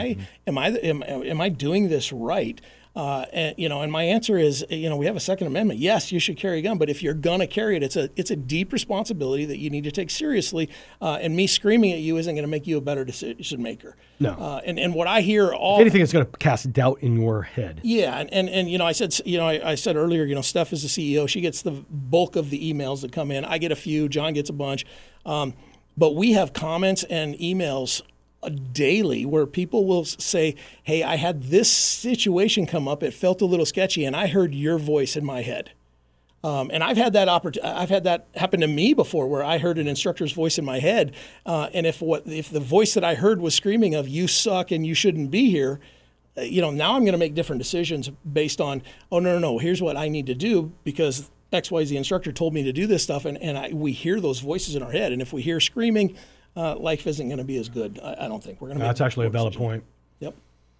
I doing this right? And my answer is, we have a Second Amendment. Yes, you should carry a gun, but if you're gonna carry it, it's a deep responsibility that you need to take seriously. And me screaming at you isn't going to make you a better decision maker. No. And what I hear all If anything, it's going to cast doubt in your head. Yeah, and I said earlier, Steph is the CEO. She gets the bulk of the emails that come in. I get a few. John gets a bunch. But we have comments and emails daily where people will say, hey, I had this situation come up. It felt a little sketchy, and I heard your voice in my head. And I've had that happen to me before, where I heard an instructor's voice in my head, and if the voice that I heard was screaming of "you suck" and "you shouldn't be here," now I'm going to make different decisions based on, oh no, here's what I need to do because XYZ instructor told me to do this stuff, and we hear those voices in our head, and if we hear screaming, life isn't going to be as good. I don't think we're going to. That's actually a valid point. Yep.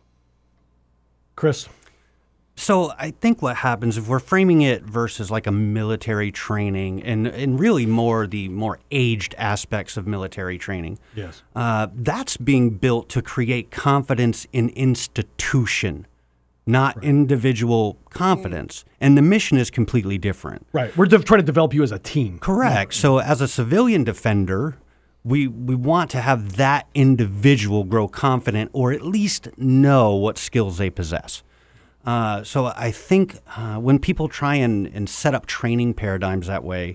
Chris. So I think what happens if we're framing it versus like a military training and really the more aged aspects of military training. Yes. That's being built to create confidence in institution, not individual confidence. And the mission is completely different. Right. We're trying to develop you as a team. Correct. So as a civilian defender, we want to have that individual grow confident or at least know what skills they possess. So I think when people try and set up training paradigms that way,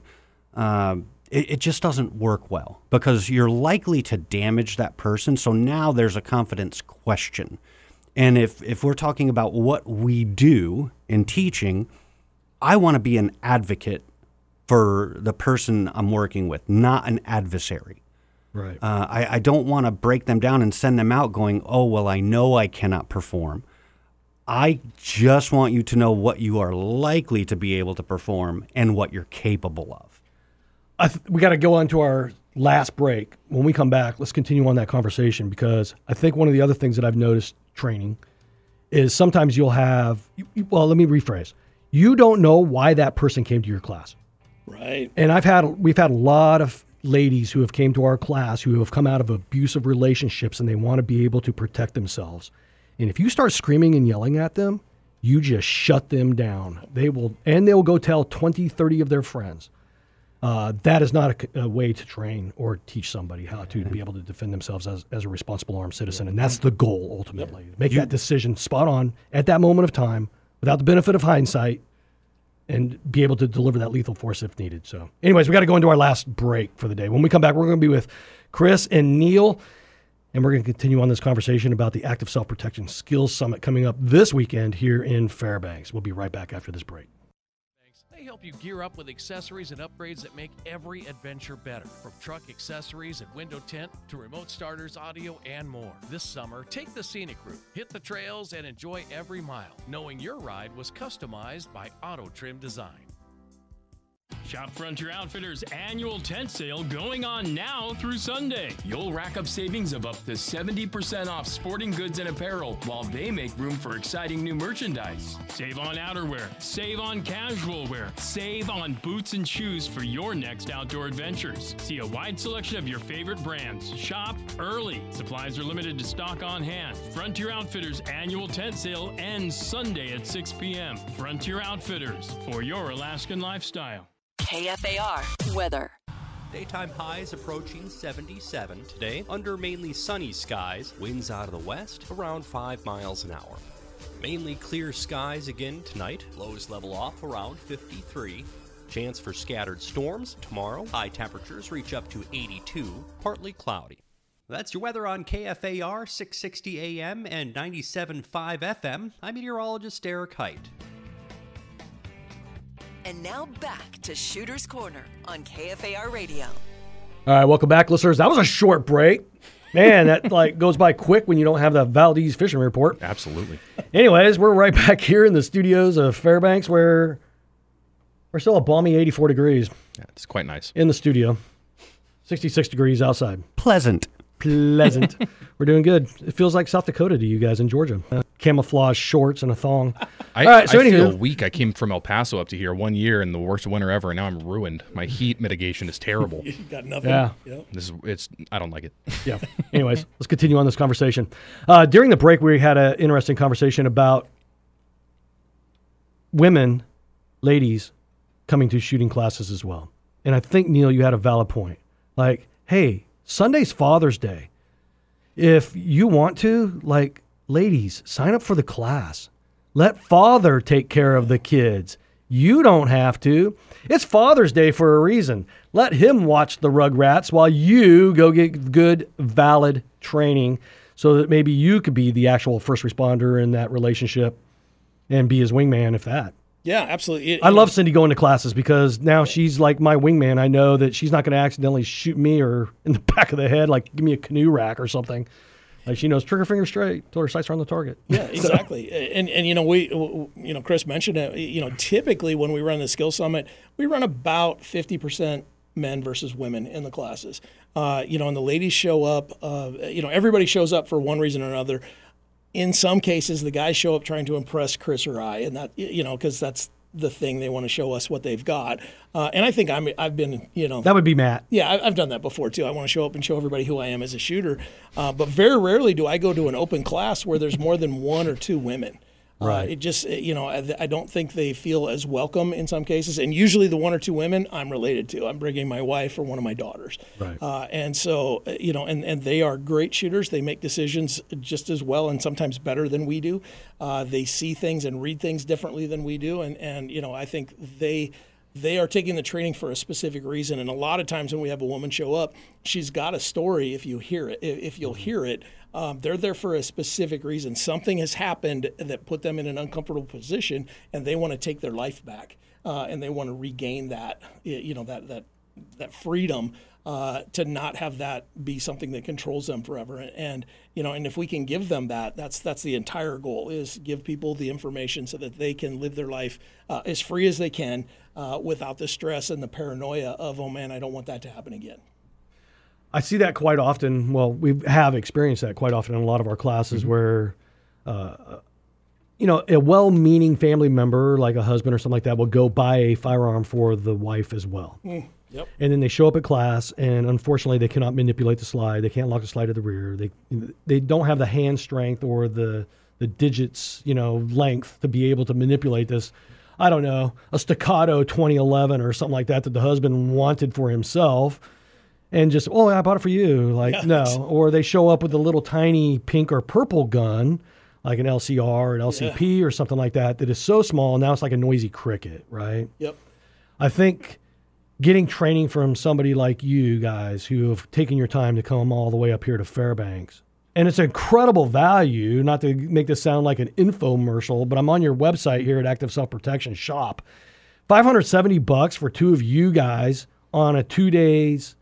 it just doesn't work well because you're likely to damage that person. So now there's a confidence question. And if we're talking about what we do in teaching, I want to be an advocate for the person I'm working with, not an adversary. Right. I don't want to break them down and send them out going, oh, well, I know I cannot perform. I just want you to know what you are likely to be able to perform and what you're capable of. We got to go on to our last break. When we come back, let's continue on that conversation because I think one of the other things that I've noticed training is sometimes you'll have, well, let me rephrase. You don't know why that person came to your class. Right. And we've had a lot of, ladies who have came to our class who have come out of abusive relationships and they want to be able to protect themselves. And if you start screaming and yelling at them, you just shut them down. They'll go tell 20, 30 of their friends. That is not a way to train or teach somebody how to be able to defend themselves as a responsible armed citizen. And that's the goal, ultimately. Make that decision spot on at that moment of time without the benefit of hindsight and be able to deliver that lethal force if needed. So anyways, we got to go into our last break for the day. When we come back, we're going to be with Chris and Neil, and we're going to continue on this conversation about the Active Self-Protection Skills Summit coming up this weekend here in Fairbanks. We'll be right back after this break. They help you gear up with accessories and upgrades that make every adventure better. From truck accessories and window tint to remote starters, audio, and more. This summer, take the scenic route, hit the trails, and enjoy every mile, knowing your ride was customized by Auto Trim Design. Shop Frontier Outfitters annual tent sale going on now through Sunday. You'll rack up savings of up to 70% off sporting goods and apparel while they make room for exciting new merchandise. Save on outerwear, save on casual wear, save on boots and shoes for your next outdoor adventures. See a wide selection of your favorite brands. Shop early. Supplies are limited to stock on hand. Frontier Outfitters annual tent sale ends Sunday at 6 p.m. Frontier Outfitters, for your Alaskan lifestyle. KFAR weather. Daytime highs approaching 77 today under mainly sunny skies. Winds out of the west around 5 miles an hour. Mainly clear skies again tonight. Lows level off around 53. Chance for scattered storms tomorrow. High temperatures reach up to 82. Partly cloudy. That's your weather on KFAR 660 AM and 97.5 FM. I'm meteorologist Eric Height. And now back to Shooter's Corner on KFAR Radio. All right, welcome back, listeners. That was a short break. Man, that goes by quick when you don't have the Valdez Fishing Report. Absolutely. Anyways, we're right back here in the studios of Fairbanks where we're still a balmy 84 degrees. Yeah, it's quite nice. In the studio. 66 degrees outside. Pleasant. We're doing good. It feels like South Dakota to you guys in Georgia. Camouflage shorts and a thong. I feel weak. I came from El Paso up to here 1 year in the worst winter ever, and now I'm ruined. My heat mitigation is terrible. You got nothing. Yeah. Yep. I don't like it. Yeah. Anyways, let's continue on this conversation. During the break, we had an interesting conversation about women, ladies, coming to shooting classes as well. And I think, Neil, you had a valid point. Like, hey, Sunday's Father's Day. If you want to, ladies, sign up for the class. Let father take care of the kids. You don't have to. It's Father's Day for a reason. Let him watch the Rugrats while you go get good, valid training so that maybe you could be the actual first responder in that relationship and be his wingman, if that. Yeah, absolutely. I love Cindy going to classes because now she's like my wingman. I know that she's not going to accidentally shoot me or in the back of the head, like give me a canoe rack or something. Like she knows trigger finger straight till her sights are on the target. Yeah, exactly. And we Chris mentioned it. Typically when we run the Skill Summit, we run about 50% men versus women in the classes. And the ladies show up. Everybody shows up for one reason or another. In some cases, the guys show up trying to impress Chris or I, and that because that's the thing, they want to show us what they've got. And I think I've been that would be Matt. Yeah, I've done that before too. I want to show up and show everybody who I am as a shooter. But very rarely do I go to an open class where there's more than one or two women. Right. It just, I don't think they feel as welcome in some cases. And usually the one or two women I'm related to. I'm bringing my wife or one of my daughters. Right. And so, and they are great shooters. They make decisions just as well and sometimes better than we do. They see things and read things differently than we do. And I think they are taking the training for a specific reason. And a lot of times when we have a woman show up, she's got a story if you'll hear it. They're there for a specific reason. Something has happened that put them in an uncomfortable position, and they want to take their life back, and they want to regain that, that freedom to not have that be something that controls them forever. And if we can give them that, that's the entire goal, is give people the information so that they can live their life as free as they can without the stress and the paranoia of, oh man, I don't want that to happen again. I see that quite often. Well, we have experienced that quite often in a lot of our classes where, a well-meaning family member, like a husband or something like that, will go buy a firearm for the wife as well. Yep. And then they show up at class, and unfortunately, they cannot manipulate the slide. They can't lock the slide to the rear. They don't have the hand strength or the digits, length to be able to manipulate this. I don't know, a staccato 2011 or something like that the husband wanted for himself, and just, I bought it for you. No. Or they show up with a little tiny pink or purple gun, like an LCR, an LCP, or something like that is so small, now it's like a noisy cricket, right? Yep. I think getting training from somebody like you guys who have taken your time to come all the way up here to Fairbanks, and it's incredible value, not to make this sound like an infomercial, but I'm on your website here at Active Self Protection Shop. $570 for two of you guys on a 2 days,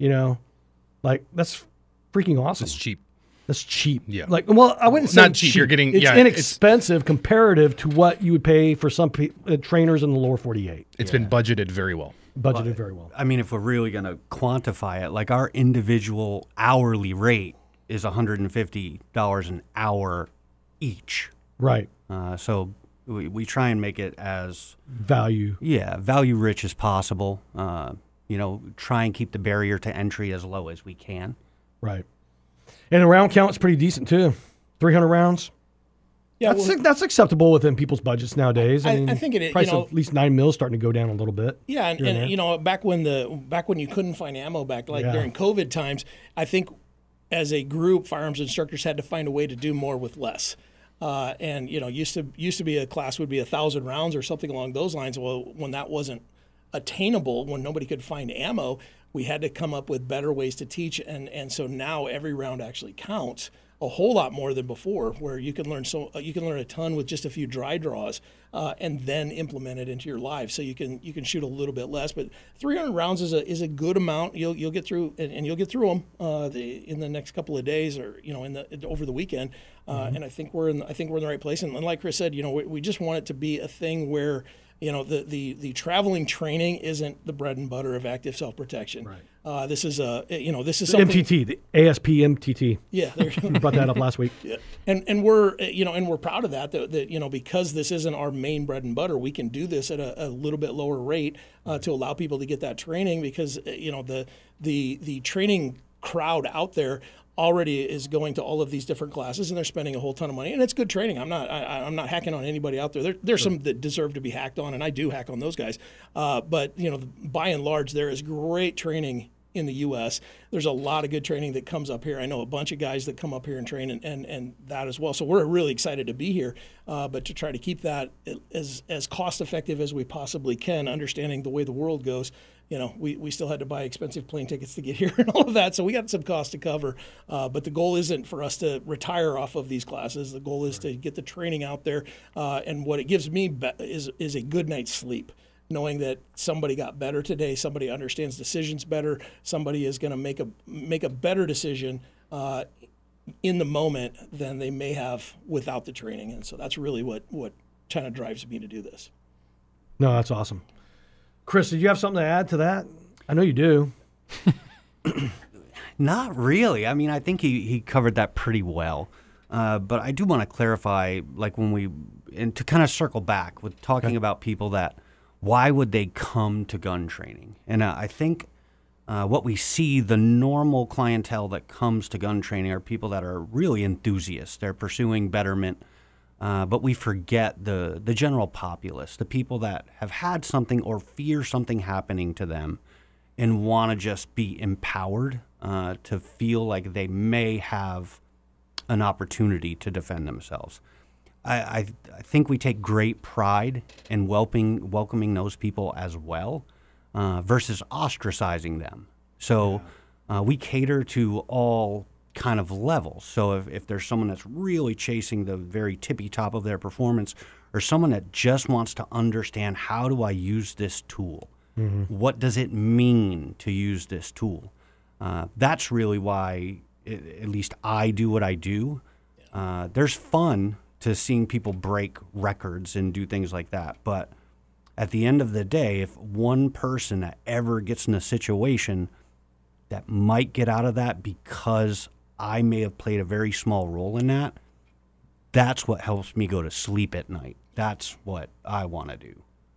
that's freaking awesome. It's cheap. That's cheap. Yeah. I wouldn't say not cheap. You're getting, it's inexpensive comparative to what you would pay for some trainers in the lower 48. It's been budgeted very well. Very well. I mean, if we're really going to quantify it, like our individual hourly rate is $150 an hour each. Right. So we try and make it as value rich as possible. Try and keep the barrier to entry as low as we can. Right. And the round count's pretty decent too. 300 rounds. Yeah, that's acceptable within people's budgets nowadays. I think it is. Price of at least 9 mil starting to go down a little bit. Yeah, and back when you couldn't find ammo during COVID times, I think as a group, firearms instructors had to find a way to do more with less. Used to be a class would be 1,000 rounds or something along those lines. Well, when that wasn't attainable, when nobody could find ammo, we had to come up with better ways to teach, and so now every round actually counts a whole lot more than before, where you can learn a ton with just a few dry draws, and then implement it into your live. So you can shoot a little bit less, but 300 rounds is a good amount. You'll get through, and you'll get through them in the next couple of days, or over the weekend. And I think we're in the right place. And like Chris said, we just want it to be a thing where the traveling training isn't the bread and butter of active self-protection. Right. This is something. MTT, the ASP MTT. Yeah, we brought that up last week. Yeah. And we're proud of that because this isn't our main bread and butter, we can do this at a little bit lower rate to allow people to get that training, because the training crowd out there already is going to all of these different classes, and they're spending a whole ton of money, and it's good training. I'm not hacking on anybody out there. There's some that deserve to be hacked on, and I do hack on those guys. But by and large, there is great training in the U.S. There's a lot of good training that comes up here. I know a bunch of guys that come up here and train and that as well. So we're really excited to be here, but to try to keep that as cost effective as we possibly can, understanding the way the world goes. We still had to buy expensive plane tickets to get here and all of that, so we got some cost to cover. But the goal isn't for us to retire off of these classes. The goal is to get the training out there, and what it gives me is a good night's sleep, knowing that somebody got better today, somebody understands decisions better, somebody is going to make a better decision in the moment than they may have without the training. And so that's really what kind of drives me to do this. No, that's awesome. Chris, did you have something to add to that? I know you do. Not really. I mean, I think he covered that pretty well. But I do want to clarify, and to kind of circle back with talking about people that, why would they come to gun training? And I think what we see, the normal clientele that comes to gun training are people that are really enthusiasts. They're pursuing betterment. But we forget the general populace, the people that have had something or fear something happening to them and want to just be empowered to feel like they may have an opportunity to defend themselves. I think we take great pride in welcoming those people as well, versus ostracizing them. So we cater to all kind of levels. So if there's someone that's really chasing the very tippy top of their performance, or someone that just wants to understand, how do I use this tool? Mm-hmm. What does it mean to use this tool? That's really why at least I do what I do. There's fun to seeing people break records and do things like that. But at the end of the day, if one person that ever gets in a situation that might get out of that because I may have played a very small role in that, that's what helps me go to sleep at night. That's what I want to do.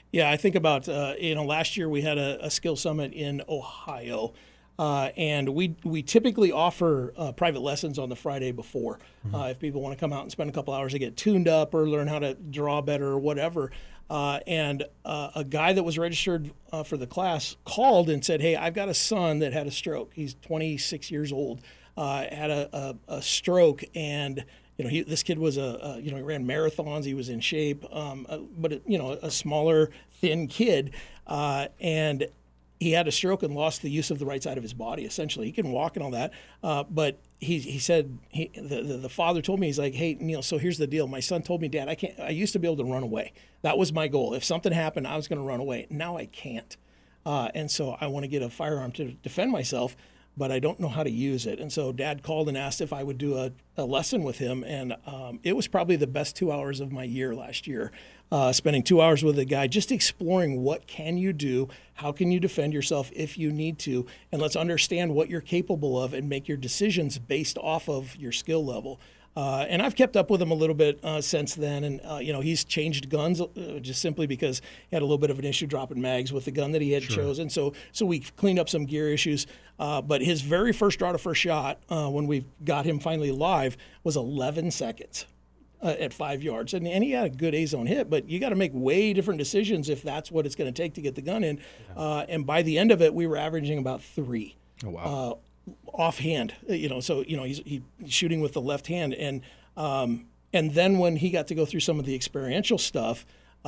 Yeah, I think about, last year we had a skill summit in Ohio. And we typically offer private lessons on the Friday before. If people want to come out and spend a couple hours to get tuned up or learn how to draw better or whatever. And a guy that was registered for the class called and said, hey, I've got a son that had a stroke. He's 26 years old, had a stroke, and this kid was he ran marathons. He was in shape, but a smaller, thin kid, and he had a stroke and lost the use of the right side of his body. Essentially, he can walk and all that, but he said the father told me, he's like, hey Neil, so here's the deal. My son told me, Dad, I used to be able to run away. That was my goal. If something happened, I was going to run away. Now I can't, and so I want to get a firearm to defend myself, but I don't know how to use it. And so Dad called and asked if I would do a lesson with him, and it was probably the best 2 hours of my year last year. Spending 2 hours with a guy, just exploring what can you do, how can you defend yourself if you need to, and let's understand what you're capable of and make your decisions based off of your skill level. And I've kept up with him a little bit since then, and he's changed guns just simply because he had a little bit of an issue dropping mags with the gun that he had chosen. So we cleaned up some gear issues. But his very first draw to first shot, when we got him finally live, was 11 seconds. At 5 yards. And he had a good A-zone hit, but you got to make way different decisions if that's what it's going to take to get the gun in. And by the end of it, we were averaging about 3. Oh, wow. Offhand, so he's shooting with the left hand. And then when he got to go through some of the experiential stuff,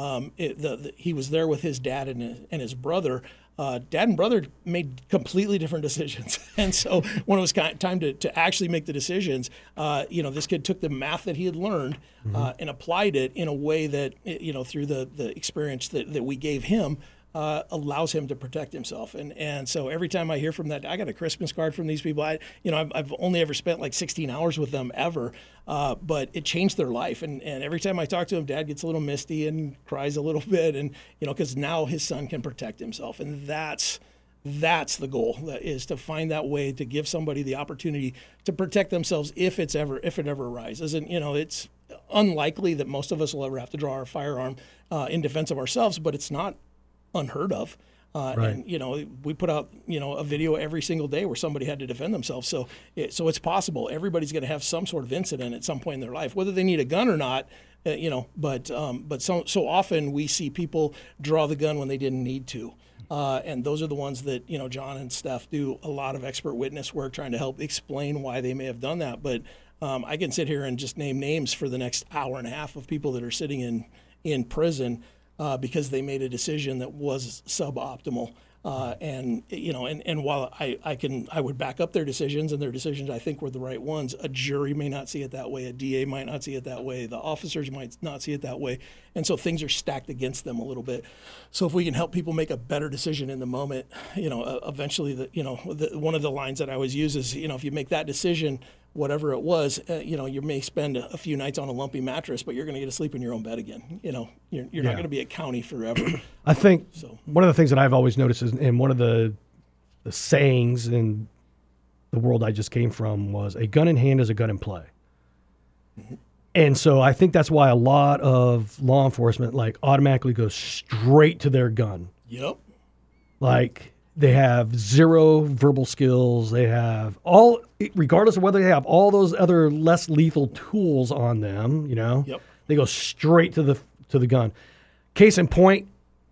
he was there with his dad and his brother. Dad and brother made completely different decisions. And so when it was time to actually make the decisions, this kid took the math that he had learned and applied it in a way that, through the experience that we gave him, allows him to protect himself. And so every time I hear from that, I got a Christmas card from these people. I've only ever spent like 16 hours with them ever, but it changed their life. And every time I talk to him, Dad gets a little misty and cries a little bit, and because now his son can protect himself, and that's the goal, is to find that way to give somebody the opportunity to protect themselves if it ever arises. And it's unlikely that most of us will ever have to draw our firearm in defense of ourselves, but it's not unheard of. Right. And we put out a video every single day where somebody had to defend themselves. So it's possible. Everybody's going to have some sort of incident at some point in their life, whether they need a gun or not. But so often we see people draw the gun when they didn't need to. And those are the ones that John and Steph do a lot of expert witness work trying to help explain why they may have done that. But I can sit here and just name names for the next hour and a half of people that are sitting in prison because they made a decision that was suboptimal. And while I would back up their decisions, and their decisions I think were the right ones, a jury may not see it that way, a DA might not see it that way, the officers might not see it that way, and so things are stacked against them a little bit. So if we can help people make a better decision in the moment, eventually, one of the lines that I always use is, if you make that decision, whatever it was, you may spend a few nights on a lumpy mattress, but you're going to get to sleep in your own bed again. You're not going to be at county forever. I think one of the things that I've always noticed is, and one of the sayings in the world I just came from was, a gun in hand is a gun in play. Mm-hmm. And so I think that's why a lot of law enforcement automatically goes straight to their gun. Yep. They have zero verbal skills. They have regardless of whether they have all those other less lethal tools on them, Yep. They go straight to the gun. Case in point,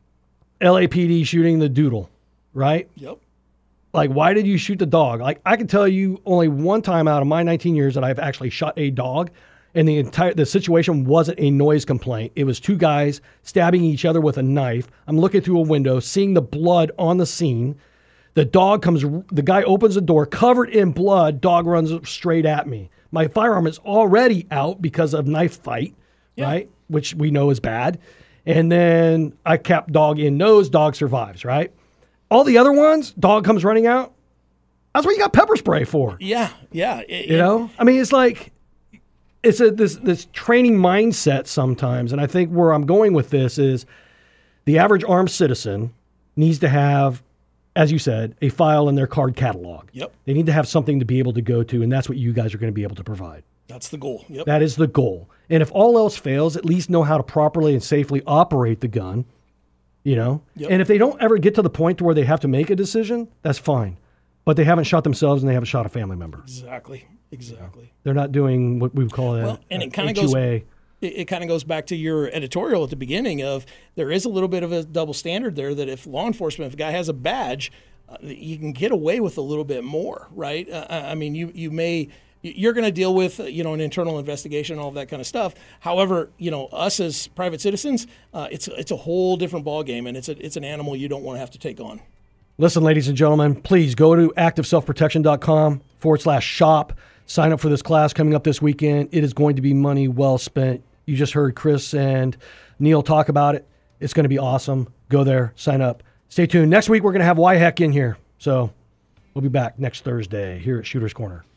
LAPD shooting the doodle, right? Yep. Why did you shoot the dog? I can tell you only one time out of my 19 years that I've actually shot a dog, and the situation wasn't a noise complaint. It was two guys stabbing each other with a knife. I'm looking through a window, seeing the blood on the scene. The guy opens the door, covered in blood, dog runs straight at me. My firearm is already out because of knife fight, right? Which we know is bad. And then I kept dog in nose, dog survives, right? All the other ones, dog comes running out. That's what you got pepper spray for. Yeah. I mean, it's like, it's this training mindset sometimes, and I think where I'm going with this is the average armed citizen needs to have, as you said, a file in their card catalog. Yep. They need to have something to be able to go to, and that's what you guys are going to be able to provide. That's the goal. Yep. That is the goal. And if all else fails, at least know how to properly and safely operate the gun, You know? Yep. And if they don't ever get to the point to where they have to make a decision, that's fine. But they haven't shot themselves and they haven't shot a family member. Exactly. They're not doing what we would call And it kind of HUA. it kind of goes back to your editorial at the beginning of there is a little bit of a double standard there that if law enforcement, if a guy has a badge, you can get away with a little bit more, right? I mean, you're going to deal with, an internal investigation and all of that kind of stuff. However, us as private citizens, it's a whole different ballgame, and it's an animal you don't want to have to take on. Listen, ladies and gentlemen, please go to activeselfprotection.com/shop. Sign up for this class coming up this weekend. It is going to be money well spent. You just heard Chris and Neil talk about it. It's going to be awesome. Go there, sign up. Stay tuned. Next week, we're going to have Wyheck in here. So we'll be back next Thursday here at Shooter's Corner.